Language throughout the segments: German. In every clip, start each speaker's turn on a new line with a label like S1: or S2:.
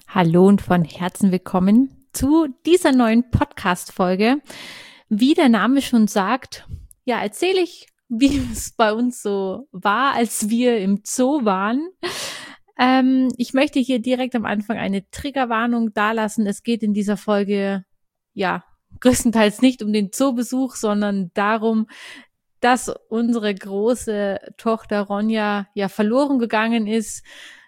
S1: Hallo und von Herzen willkommen zu dieser neuen Podcast-Folge. Wie der Name schon sagt, ja, erzähle ich, wie es bei uns so war, als wir im Zoo waren. Ich möchte hier direkt am Anfang eine Triggerwarnung dalassen. Es geht in dieser Folge, ja, größtenteils nicht um den Zoobesuch, sondern darum, dass unsere große Tochter Ronja ja verloren gegangen ist.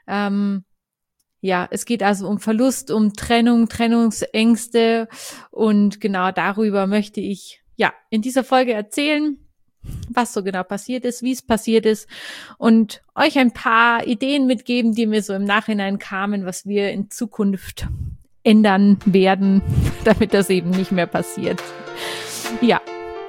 S1: Ja, es geht also um Verlust, um Trennung, Trennungsängste und genau darüber möchte ich ja in dieser Folge erzählen, was so genau passiert ist, wie es passiert ist und euch ein paar Ideen mitgeben, die mir so im Nachhinein kamen, was wir in Zukunft ändern werden, damit das eben nicht mehr passiert. Ja.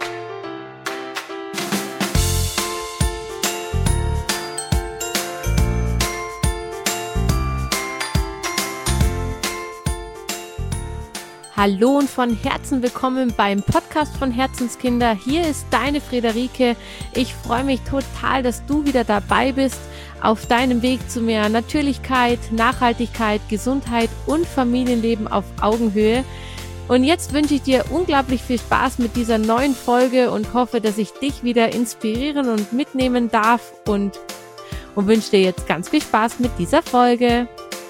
S1: Hallo und von Herzen willkommen beim Podcast von Herzenskinder. Hier ist deine Friederike. Ich freue mich total, dass du wieder dabei bist auf deinem Weg zu mehr Natürlichkeit, Nachhaltigkeit, Gesundheit und Familienleben auf Augenhöhe. Und jetzt wünsche ich dir unglaublich viel Spaß mit dieser neuen Folge und hoffe, dass ich dich wieder inspirieren und mitnehmen darf und wünsche dir jetzt ganz viel Spaß mit dieser Folge.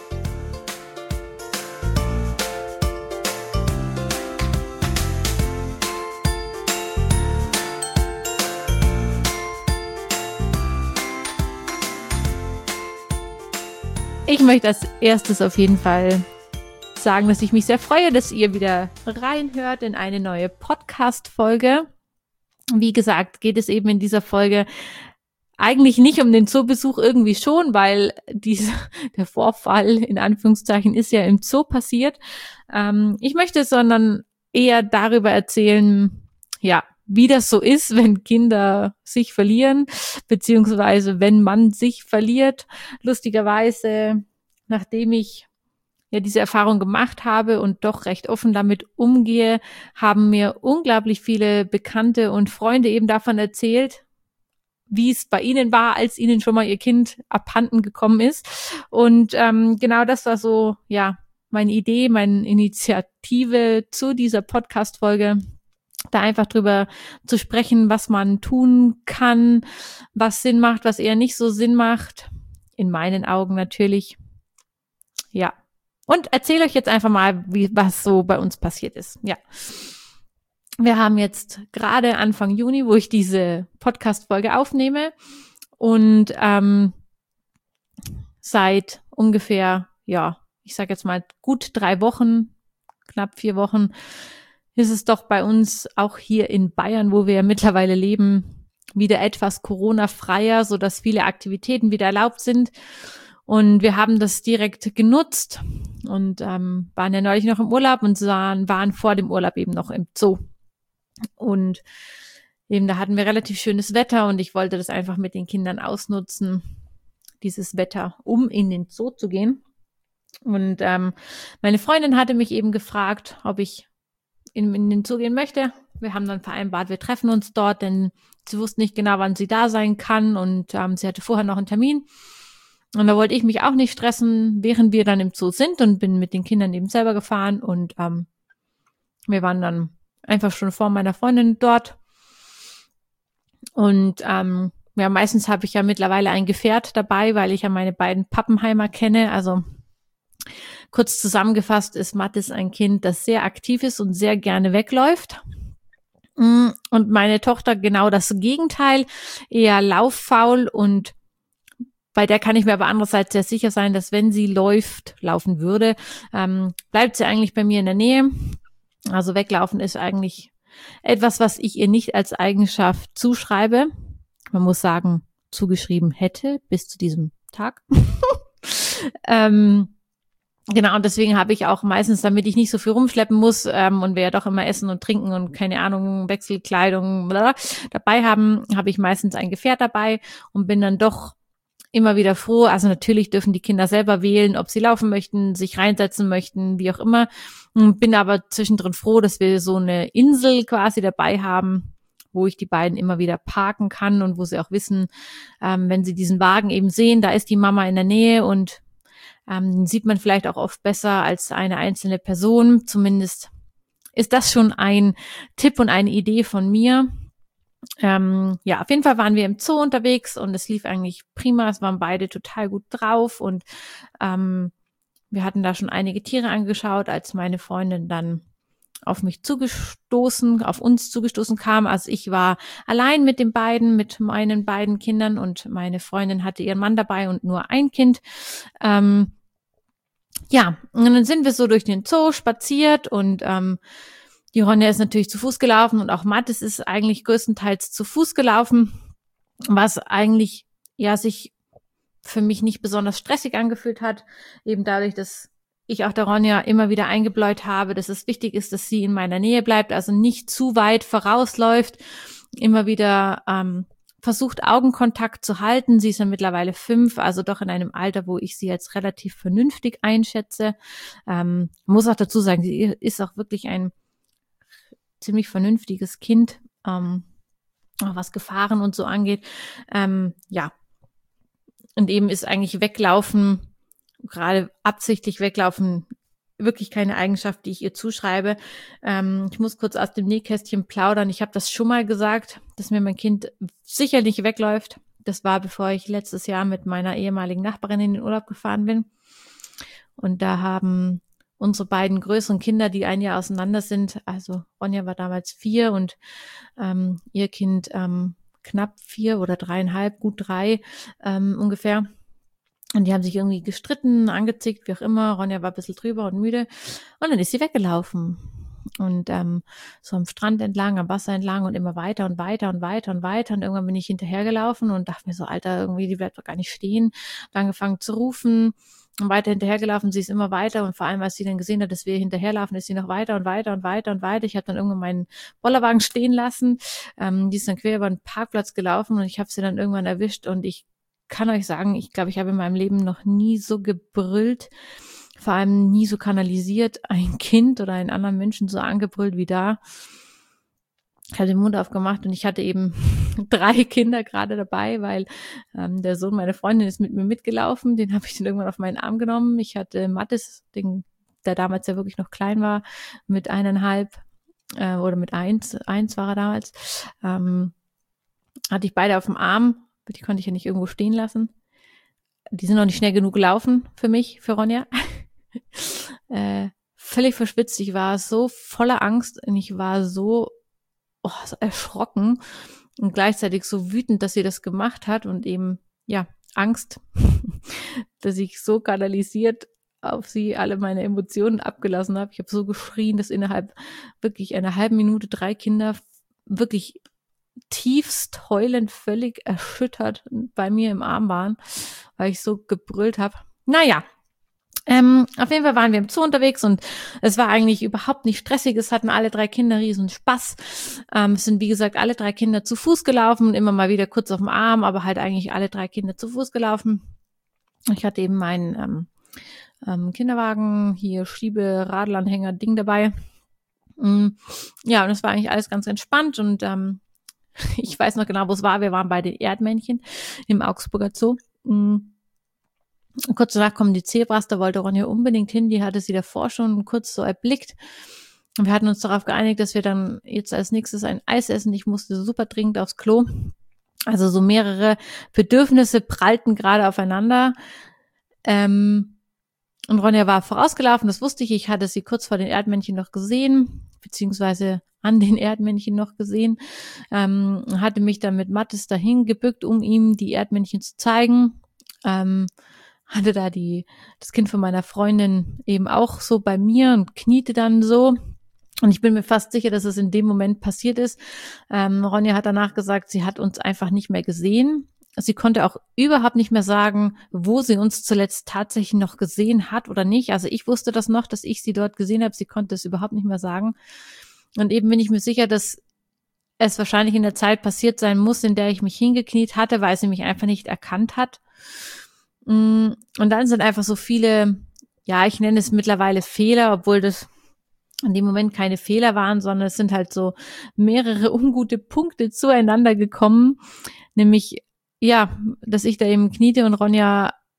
S1: Ich möchte als erstes auf jeden Fall sagen, dass ich mich sehr freue, dass ihr wieder reinhört in eine neue Podcast-Folge. Wie gesagt, geht es eben in dieser Folge eigentlich nicht um den Zoobesuch, irgendwie schon, weil der Vorfall in Anführungszeichen ist ja im Zoo passiert. Ich möchte sondern eher darüber erzählen, ja, wie das so ist, wenn Kinder sich verlieren, beziehungsweise wenn man sich verliert. Lustigerweise, nachdem ich ja diese Erfahrung gemacht habe und doch recht offen damit umgehe, haben mir unglaublich viele Bekannte und Freunde eben davon erzählt, wie es bei ihnen war, als ihnen schon mal ihr Kind abhanden gekommen ist. Und genau das war so, ja, meine Idee, meine Initiative zu dieser Podcast-Folge, da einfach drüber zu sprechen, was man tun kann, was Sinn macht, was eher nicht so Sinn macht. In meinen Augen natürlich. Ja. Und erzähle euch jetzt einfach mal, was so bei uns passiert ist. Ja. Wir haben jetzt gerade Anfang Juni, wo ich diese Podcast-Folge aufnehme. Und seit ungefähr, ja, ich sage jetzt mal gut 3 Wochen, knapp 4 Wochen, ist es doch bei uns auch hier in Bayern, wo wir ja mittlerweile leben, wieder etwas Corona-freier, sodass viele Aktivitäten wieder erlaubt sind. Und wir haben das direkt genutzt und waren ja neulich noch im Urlaub und waren vor dem Urlaub eben noch im Zoo. Und eben da hatten wir relativ schönes Wetter und ich wollte das einfach mit den Kindern ausnutzen, dieses Wetter, um in den Zoo zu gehen. Und meine Freundin hatte mich eben gefragt, ob ich in den Zoo gehen möchte. Wir haben dann vereinbart, wir treffen uns dort, denn sie wusste nicht genau, wann sie da sein kann und sie hatte vorher noch einen Termin. Und da wollte ich mich auch nicht stressen, während wir dann im Zoo sind und bin mit den Kindern eben selber gefahren und wir waren dann einfach schon vor meiner Freundin dort. Und ja, meistens habe ich ja mittlerweile ein Gefährt dabei, weil ich ja meine beiden Pappenheimer kenne. Also kurz zusammengefasst ist Mathis ein Kind, das sehr aktiv ist und sehr gerne wegläuft. Und meine Tochter genau das Gegenteil, eher lauffaul, und bei der kann ich mir aber andererseits sehr sicher sein, dass wenn sie laufen würde, bleibt sie eigentlich bei mir in der Nähe. Also weglaufen ist eigentlich etwas, was ich ihr nicht als Eigenschaft zuschreibe. Man muss sagen, zugeschrieben hätte bis zu diesem Tag. Genau, und deswegen habe ich auch meistens, damit ich nicht so viel rumschleppen muss und wir ja doch immer essen und trinken und keine Ahnung, Wechselkleidung dabei haben, habe ich meistens ein Gefährt dabei und bin dann doch immer wieder froh. Also natürlich dürfen die Kinder selber wählen, ob sie laufen möchten, sich reinsetzen möchten, wie auch immer. Bin aber zwischendrin froh, dass wir so eine Insel quasi dabei haben, wo ich die beiden immer wieder parken kann und wo sie auch wissen, wenn sie diesen Wagen eben sehen, da ist die Mama in der Nähe und Den sieht man vielleicht auch oft besser als eine einzelne Person. Zumindest ist das schon ein Tipp und eine Idee von mir. Auf jeden Fall waren wir im Zoo unterwegs und es lief eigentlich prima. Es waren beide total gut drauf und wir hatten da schon einige Tiere angeschaut, als meine Freundin dann auf uns zugestoßen kam. Also ich war allein mit meinen beiden Kindern und meine Freundin hatte ihren Mann dabei und nur ein Kind. Und dann sind wir so durch den Zoo spaziert und die Ronja ist natürlich zu Fuß gelaufen und auch Mathis ist eigentlich größtenteils zu Fuß gelaufen, was eigentlich sich für mich nicht besonders stressig angefühlt hat, eben dadurch, dass ich auch der Ronja immer wieder eingebläut habe, dass es wichtig ist, dass sie in meiner Nähe bleibt, also nicht zu weit vorausläuft, immer wieder versucht, Augenkontakt zu halten. Sie ist ja mittlerweile 5, also doch in einem Alter, wo ich sie als relativ vernünftig einschätze. Muss auch dazu sagen, sie ist auch wirklich ein ziemlich vernünftiges Kind, was Gefahren und so angeht. Und eben ist eigentlich Weglaufen, gerade absichtlich weglaufen, wirklich keine Eigenschaft, die ich ihr zuschreibe. Ich muss kurz aus dem Nähkästchen plaudern. Ich habe das schon mal gesagt, dass mir mein Kind sicher nicht wegläuft. Das war, bevor ich letztes Jahr mit meiner ehemaligen Nachbarin in den Urlaub gefahren bin. Und da haben unsere beiden größeren Kinder, die ein Jahr auseinander sind, also Ronja war damals 4 und ihr Kind knapp 4 oder 3,5, gut 3 ungefähr. Und die haben sich irgendwie gestritten, angezickt, wie auch immer. Ronja war ein bisschen drüber und müde. Und dann ist sie weggelaufen. Und so am Strand entlang, am Wasser entlang und immer weiter und weiter und weiter und weiter. Und irgendwann bin ich hinterhergelaufen und dachte mir so, Alter, irgendwie, die bleibt doch gar nicht stehen. Hab angefangen zu rufen und weiter hinterhergelaufen. Sie ist immer weiter. Und vor allem, als sie dann gesehen hat, dass wir hinterherlaufen, ist sie noch weiter und weiter und weiter und weiter. Ich habe dann irgendwann meinen Bollerwagen stehen lassen. Die ist dann quer über den Parkplatz gelaufen und ich habe sie dann irgendwann erwischt. Und ich kann euch sagen, ich glaube, ich habe in meinem Leben noch nie so gebrüllt, vor allem nie so kanalisiert, ein Kind oder einen anderen Menschen so angebrüllt wie da. Ich habe den Mund aufgemacht und ich hatte eben 3 Kinder gerade dabei, weil der Sohn meiner Freundin ist mit mir mitgelaufen. Den habe ich dann irgendwann auf meinen Arm genommen. Ich hatte Mathis, der damals ja wirklich noch klein war, mit 1,5 oder mit 1 war er damals, hatte ich beide auf dem Arm. Die konnte ich ja nicht irgendwo stehen lassen. Die sind noch nicht schnell genug gelaufen für mich, für Ronja. Völlig verschwitzt. Ich war so voller Angst und ich war so erschrocken und gleichzeitig so wütend, dass sie das gemacht hat und eben, Angst, dass ich so kanalisiert auf sie alle meine Emotionen abgelassen habe. Ich habe so geschrien, dass innerhalb wirklich einer halben Minute 3 Kinder wirklich tiefst heulend, völlig erschüttert bei mir im Arm waren, weil ich so gebrüllt habe. Naja, auf jeden Fall waren wir im Zoo unterwegs und es war eigentlich überhaupt nicht stressig. Es hatten alle 3 Kinder riesen Spaß. Es sind, wie gesagt, alle 3 Kinder zu Fuß gelaufen, immer mal wieder kurz auf dem Arm, aber halt eigentlich alle 3 Kinder zu Fuß gelaufen. Ich hatte eben meinen Kinderwagen, hier Schiebe-Radlanhänger-Ding dabei. Und es war eigentlich alles ganz entspannt und ich weiß noch genau, wo es war. Wir waren bei den Erdmännchen im Augsburger Zoo. Kurz danach kommen die Zebras, da wollte Ronja unbedingt hin. Die hatte sie davor schon kurz so erblickt. Und wir hatten uns darauf geeinigt, dass wir dann jetzt als nächstes ein Eis essen. Ich musste super dringend aufs Klo. Also so mehrere Bedürfnisse prallten gerade aufeinander. Und Ronja war vorausgelaufen, das wusste ich. Ich hatte sie kurz vor den Erdmännchen noch gesehen, beziehungsweise an den Erdmännchen noch gesehen. Hatte mich dann mit Mathis dahin gebückt, um ihm die Erdmännchen zu zeigen. Hatte da das Kind von meiner Freundin eben auch so bei mir und kniete dann so. Und ich bin mir fast sicher, dass es in dem Moment passiert ist. Ronja hat danach gesagt, sie hat uns einfach nicht mehr gesehen. Sie konnte auch überhaupt nicht mehr sagen, wo sie uns zuletzt tatsächlich noch gesehen hat oder nicht. Also ich wusste das noch, dass ich sie dort gesehen habe. Sie konnte es überhaupt nicht mehr sagen. Und eben bin ich mir sicher, dass es wahrscheinlich in der Zeit passiert sein muss, in der ich mich hingekniet hatte, weil sie mich einfach nicht erkannt hat. Und dann sind einfach so viele, ich nenne es mittlerweile Fehler, obwohl das in dem Moment keine Fehler waren, sondern es sind halt so mehrere ungute Punkte zueinander gekommen. Nämlich, dass ich da eben kniete und Ronja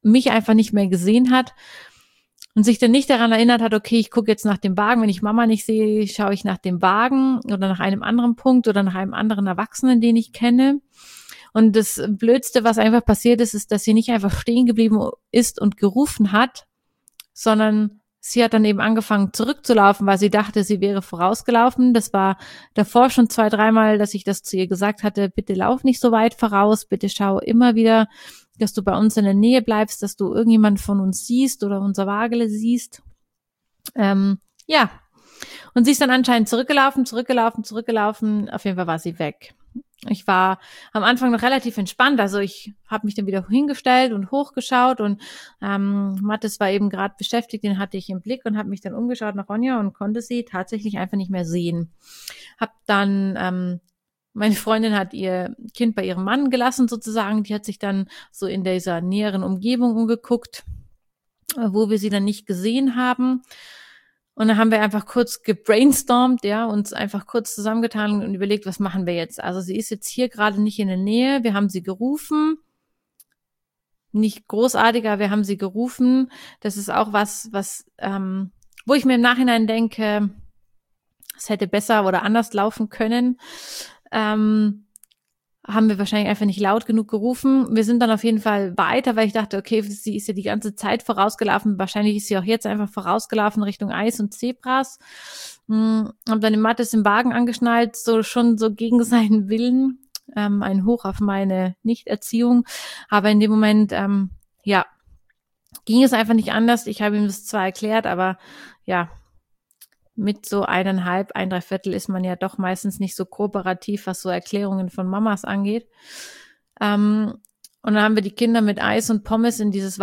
S1: mich einfach nicht mehr gesehen hat und sich dann nicht daran erinnert hat, okay, ich gucke jetzt nach dem Wagen, wenn ich Mama nicht sehe, schaue ich nach dem Wagen oder nach einem anderen Punkt oder nach einem anderen Erwachsenen, den ich kenne. Und das Blödste, was einfach passiert ist, ist, dass sie nicht einfach stehen geblieben ist und gerufen hat, sondern sie hat dann eben angefangen zurückzulaufen, weil sie dachte, sie wäre vorausgelaufen. Das war davor schon 2-3 Mal, dass ich das zu ihr gesagt hatte, bitte lauf nicht so weit voraus, bitte schau immer wieder, dass du bei uns in der Nähe bleibst, dass du irgendjemand von uns siehst oder unser Wagele siehst. Ja, und sie ist dann anscheinend zurückgelaufen. Auf jeden Fall war sie weg. Ich war am Anfang noch relativ entspannt, also ich habe mich dann wieder hingestellt und hochgeschaut und Mathis war eben gerade beschäftigt, den hatte ich im Blick und habe mich dann umgeschaut nach Ronja und konnte sie tatsächlich einfach nicht mehr sehen. Hab dann, meine Freundin hat ihr Kind bei ihrem Mann gelassen sozusagen, die hat sich dann so in dieser näheren Umgebung umgeguckt, wo wir sie dann nicht gesehen haben. Und dann haben wir einfach kurz gebrainstormt, ja, uns einfach kurz zusammengetan und überlegt, was machen wir jetzt? Also sie ist jetzt hier gerade nicht in der Nähe, wir haben sie gerufen, nicht großartiger, wir haben sie gerufen. Das ist auch was, wo ich mir im Nachhinein denke, es hätte besser oder anders laufen können. Haben wir wahrscheinlich einfach nicht laut genug gerufen. Wir sind dann auf jeden Fall weiter, weil ich dachte, okay, sie ist ja die ganze Zeit vorausgelaufen. Wahrscheinlich ist sie auch jetzt einfach vorausgelaufen Richtung Eis und Zebras. Hab dann den Mathis im Wagen angeschnallt, schon so gegen seinen Willen. Ein Hoch auf meine Nichterziehung. Aber in dem Moment, ging es einfach nicht anders. Ich habe ihm das zwar erklärt, aber ja, mit so 1,5, 1,3 ist man ja doch meistens nicht so kooperativ, was so Erklärungen von Mamas angeht. Und dann haben wir die Kinder mit Eis und Pommes in den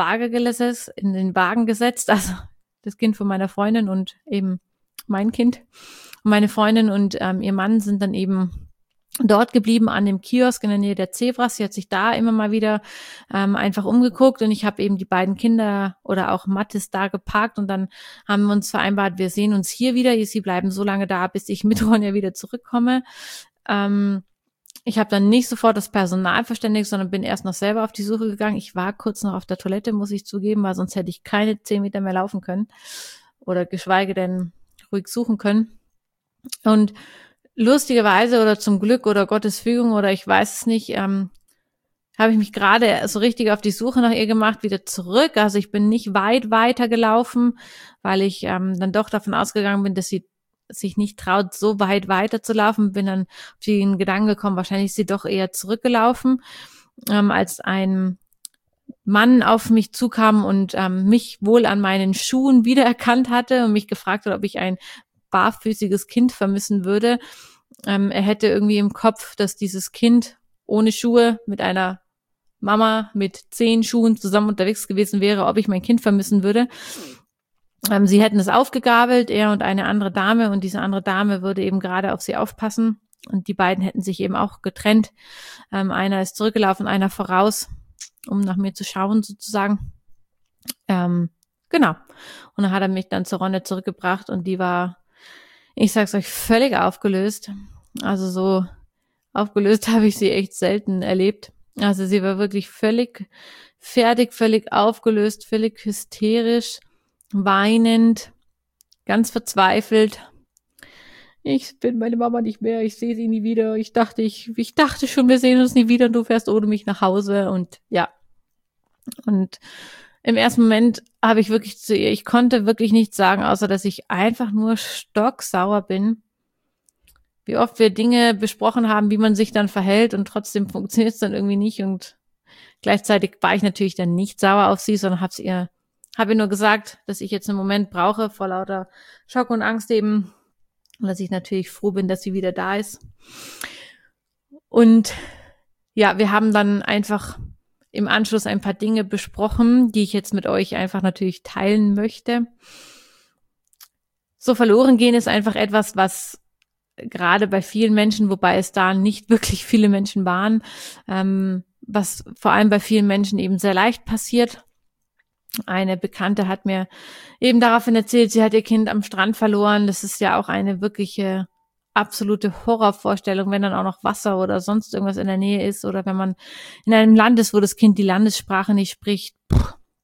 S1: Wagen gesetzt, also das Kind von meiner Freundin und eben mein Kind. Und meine Freundin und ihr Mann sind dann eben dort geblieben an dem Kiosk in der Nähe der Zebras. Sie hat sich da immer mal wieder einfach umgeguckt und ich habe eben die beiden Kinder oder auch Mathis da geparkt und dann haben wir uns vereinbart, wir sehen uns hier wieder. Sie bleiben so lange da, bis ich mit Ronja wieder zurückkomme. Ich habe dann nicht sofort das Personal verständigt, sondern bin erst noch selber auf die Suche gegangen. Ich war kurz noch auf der Toilette, muss ich zugeben, weil sonst hätte ich keine 10 Meter mehr laufen können oder geschweige denn ruhig suchen können. Und lustigerweise oder zum Glück oder Gottes Fügung oder ich weiß es nicht, habe ich mich gerade so richtig auf die Suche nach ihr gemacht, wieder zurück. Also ich bin nicht weit weiter gelaufen, weil ich dann doch davon ausgegangen bin, dass sie sich nicht traut, so weit weiter zu laufen. Bin dann auf den Gedanken gekommen, wahrscheinlich ist sie doch eher zurückgelaufen, als ein Mann auf mich zukam und mich wohl an meinen Schuhen wiedererkannt hatte und mich gefragt hat, ob ich ein barfüßiges Kind vermissen würde. Er hätte irgendwie im Kopf, dass dieses Kind ohne Schuhe mit einer Mama mit 10 Schuhen zusammen unterwegs gewesen wäre, ob ich mein Kind vermissen würde. Sie hätten es aufgegabelt, er und eine andere Dame, und diese andere Dame würde eben gerade auf sie aufpassen und die beiden hätten sich eben auch getrennt. Einer ist zurückgelaufen, einer voraus, um nach mir zu schauen sozusagen. Genau. Und dann hat er mich dann zur Ronja zurückgebracht und die war, ich sag's euch, völlig aufgelöst. Also so aufgelöst habe ich sie echt selten erlebt. Also sie war wirklich völlig fertig, völlig aufgelöst, völlig hysterisch, weinend, ganz verzweifelt. Ich bin meine Mama nicht mehr, ich sehe sie nie wieder. Ich dachte schon, wir sehen uns nie wieder und du fährst ohne mich nach Hause. Und ja. Und im ersten Moment habe ich wirklich zu ihr, ich konnte wirklich nichts sagen, außer dass ich einfach nur stocksauer bin. Wie oft wir Dinge besprochen haben, wie man sich dann verhält und trotzdem funktioniert es dann irgendwie nicht. Und gleichzeitig war ich natürlich dann nicht sauer auf sie, sondern habe ihr nur gesagt, dass ich jetzt einen Moment brauche vor lauter Schock und Angst eben. Und dass ich natürlich froh bin, dass sie wieder da ist. Und ja, wir haben dann einfach im Anschluss ein paar Dinge besprochen, die ich jetzt mit euch einfach natürlich teilen möchte. So verloren gehen ist einfach etwas, was gerade bei vielen Menschen, wobei es da nicht wirklich viele Menschen waren, was vor allem bei vielen Menschen eben sehr leicht passiert. Eine Bekannte hat mir eben daraufhin erzählt, sie hat ihr Kind am Strand verloren. Das ist ja auch eine wirkliche absolute Horrorvorstellung, wenn dann auch noch Wasser oder sonst irgendwas in der Nähe ist oder wenn man in einem Land ist, wo das Kind die Landessprache nicht spricht.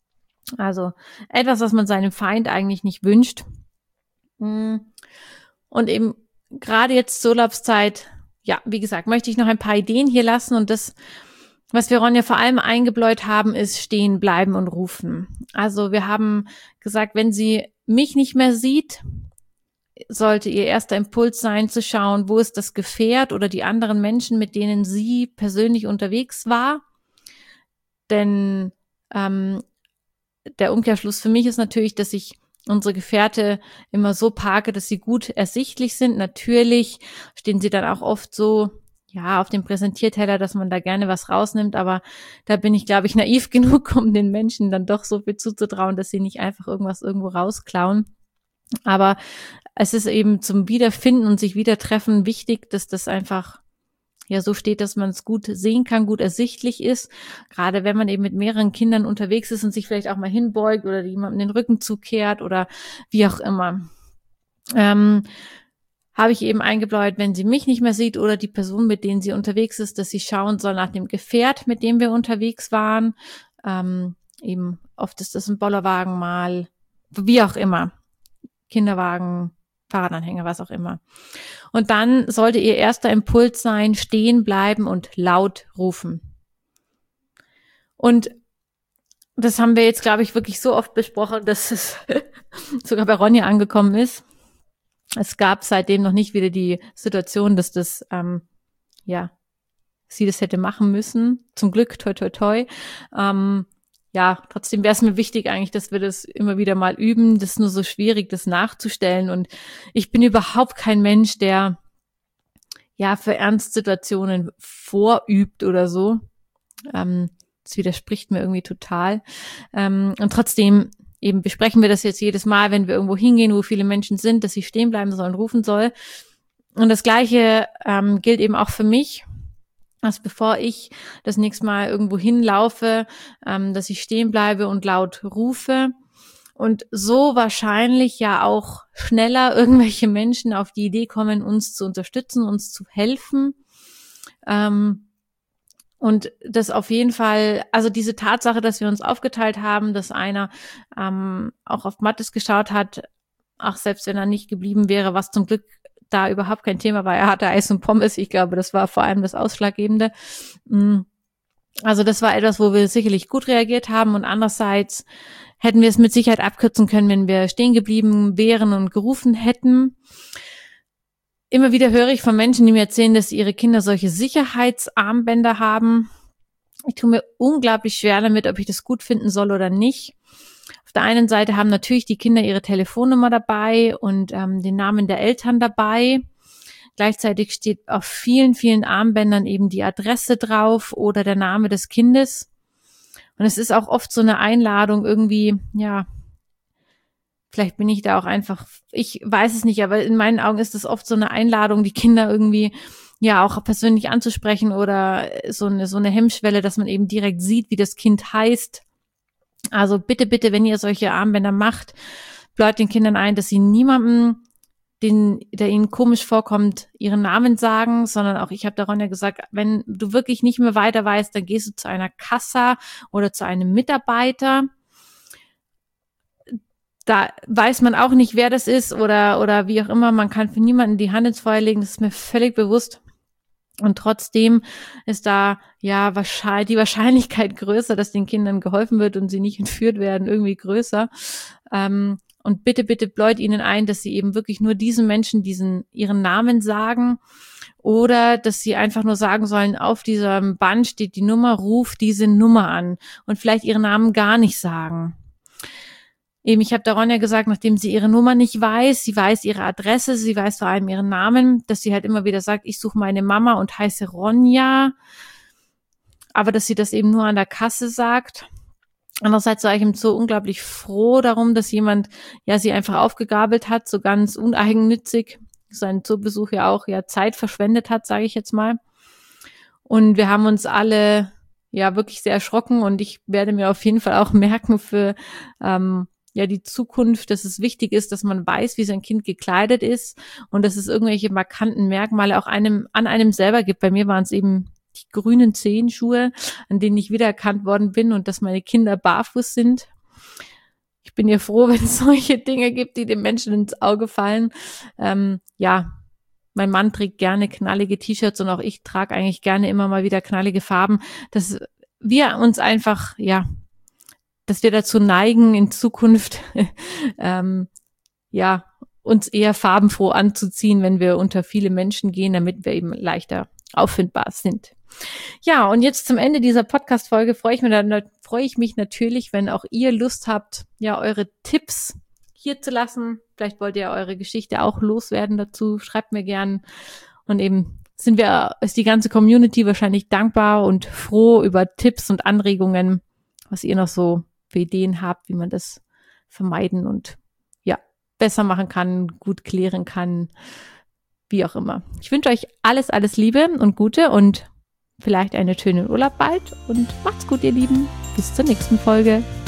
S1: Also etwas, was man seinem Feind eigentlich nicht wünscht. Und eben gerade jetzt zur Urlaubszeit, ja, wie gesagt, möchte ich noch ein paar Ideen hier lassen. Und das, was wir Ronja vor allem eingebläut haben, ist stehen, bleiben und rufen. Also wir haben gesagt, wenn sie mich nicht mehr sieht, sollte ihr erster Impuls sein, zu schauen, wo ist das Gefährt oder die anderen Menschen, mit denen sie persönlich unterwegs war. Denn der Umkehrschluss für mich ist natürlich, dass ich unsere Gefährte immer so parke, dass sie gut ersichtlich sind. Natürlich stehen sie dann auch oft so, ja, auf dem Präsentierteller, dass man da gerne was rausnimmt, aber da bin ich, glaube ich, naiv genug, um den Menschen dann doch so viel zuzutrauen, dass sie nicht einfach irgendwas irgendwo rausklauen. Aber es ist eben zum Wiederfinden und sich Wiedertreffen wichtig, dass das einfach ja so steht, dass man es gut sehen kann, gut ersichtlich ist. Gerade wenn man eben mit mehreren Kindern unterwegs ist und sich vielleicht auch mal hinbeugt oder jemandem den Rücken zukehrt oder wie auch immer. Habe ich eben eingebläut, wenn sie mich nicht mehr sieht oder die Person, mit denen sie unterwegs ist, dass sie schauen soll nach dem Gefährt, mit dem wir unterwegs waren. Eben oft ist das ein Bollerwagen mal, wie auch immer. Kinderwagen, Fahrradanhänger, was auch immer. Und dann sollte ihr erster Impuls sein, stehen bleiben und laut rufen. Und das haben wir jetzt, glaube ich, wirklich so oft besprochen, dass es sogar bei Ronja angekommen ist. Es gab seitdem noch nicht wieder die Situation, dass das, sie das hätte machen müssen. Zum Glück, toi, toi, toi. Ja, trotzdem wäre es mir wichtig eigentlich, dass wir das immer wieder mal üben. Das ist nur so schwierig, das nachzustellen. Und ich bin überhaupt kein Mensch, der ja für Ernstsituationen vorübt oder so. Das widerspricht mir irgendwie total. Und trotzdem eben besprechen wir das jetzt jedes Mal, wenn wir irgendwo hingehen, wo viele Menschen sind, dass sie stehen bleiben sollen, rufen soll. Und das Gleiche gilt eben auch für mich. Also bevor ich das nächste Mal irgendwo hinlaufe, dass ich stehen bleibe und laut rufe und so wahrscheinlich ja auch schneller irgendwelche Menschen auf die Idee kommen, uns zu unterstützen, uns zu helfen. Und das auf jeden Fall, also diese Tatsache, dass wir uns aufgeteilt haben, dass einer auch auf Mattes geschaut hat, auch selbst wenn er nicht geblieben wäre, was zum Glück da überhaupt kein Thema war. Er hatte Eis und Pommes. Ich glaube, das war vor allem das Ausschlaggebende. Also das war etwas, wo wir sicherlich gut reagiert haben. Und andererseits hätten wir es mit Sicherheit abkürzen können, wenn wir stehen geblieben wären und gerufen hätten. Immer wieder höre ich von Menschen, die mir erzählen, dass ihre Kinder solche Sicherheitsarmbänder haben. Ich tue mir unglaublich schwer damit, ob ich das gut finden soll oder nicht. Auf der einen Seite haben natürlich die Kinder ihre Telefonnummer dabei und den Namen der Eltern dabei. Gleichzeitig steht auf vielen, vielen Armbändern eben die Adresse drauf oder der Name des Kindes. Und es ist auch oft so eine Einladung irgendwie, ja, vielleicht bin ich da auch einfach, ich weiß es nicht, aber in meinen Augen ist es oft so eine Einladung, die Kinder irgendwie ja auch persönlich anzusprechen oder so eine Hemmschwelle, dass man eben direkt sieht, wie das Kind heißt. Also bitte, bitte, wenn ihr solche Armbänder macht, bläut den Kindern ein, dass sie niemandem, der ihnen komisch vorkommt, ihren Namen sagen, sondern auch, ich habe der Ronja gesagt, wenn du wirklich nicht mehr weiter weißt, dann gehst du zu einer Kassa oder zu einem Mitarbeiter. Da weiß man auch nicht, wer das ist oder wie auch immer. Man kann für niemanden die Hand ins Feuer legen, das ist mir völlig bewusst. Und trotzdem ist da ja die Wahrscheinlichkeit größer, dass den Kindern geholfen wird und sie nicht entführt werden, irgendwie größer. Und bitte, bitte bläut ihnen ein, dass sie eben wirklich nur diesen Menschen ihren Namen sagen oder dass sie einfach nur sagen sollen, auf diesem Band steht die Nummer, ruf diese Nummer an und vielleicht ihren Namen gar nicht sagen. Eben, ich habe der Ronja gesagt, nachdem sie ihre Nummer nicht weiß, sie weiß ihre Adresse, sie weiß vor allem ihren Namen, dass sie halt immer wieder sagt, ich suche meine Mama und heiße Ronja, aber dass sie das eben nur an der Kasse sagt. Andererseits war ich eben so unglaublich froh darum, dass jemand ja sie einfach aufgegabelt hat, so ganz uneigennützig, seinen Zoobesuch ja auch Zeit verschwendet hat, sage ich jetzt mal. Und wir haben uns alle ja wirklich sehr erschrocken und ich werde mir auf jeden Fall auch merken für die Zukunft, dass es wichtig ist, dass man weiß, wie sein Kind gekleidet ist und dass es irgendwelche markanten Merkmale auch an einem selber gibt. Bei mir waren es eben die grünen Zehenschuhe, an denen ich wiedererkannt worden bin und dass meine Kinder barfuß sind. ich bin ja froh, wenn es solche Dinge gibt, die den Menschen ins Auge fallen. Ja, mein Mann trägt gerne knallige T-Shirts und auch ich trage eigentlich gerne immer mal wieder knallige Farben, dass wir uns einfach, ja, dass wir dazu neigen, in Zukunft, ja, uns eher farbenfroh anzuziehen, wenn wir unter viele Menschen gehen, damit wir eben leichter auffindbar sind. Ja, und jetzt zum Ende dieser Podcast-Folge freue ich mich natürlich, wenn auch ihr Lust habt, ja, eure Tipps hier zu lassen. Vielleicht wollt ihr eure Geschichte auch loswerden dazu. Schreibt mir gern. Und eben ist die ganze Community wahrscheinlich dankbar und froh über Tipps und Anregungen, was ihr noch so für Ideen habt, wie man das vermeiden und ja, besser machen kann, gut klären kann, wie auch immer. Ich wünsche euch alles Liebe und Gute und vielleicht einen schönen Urlaub bald und macht's gut, ihr Lieben. Bis zur nächsten Folge.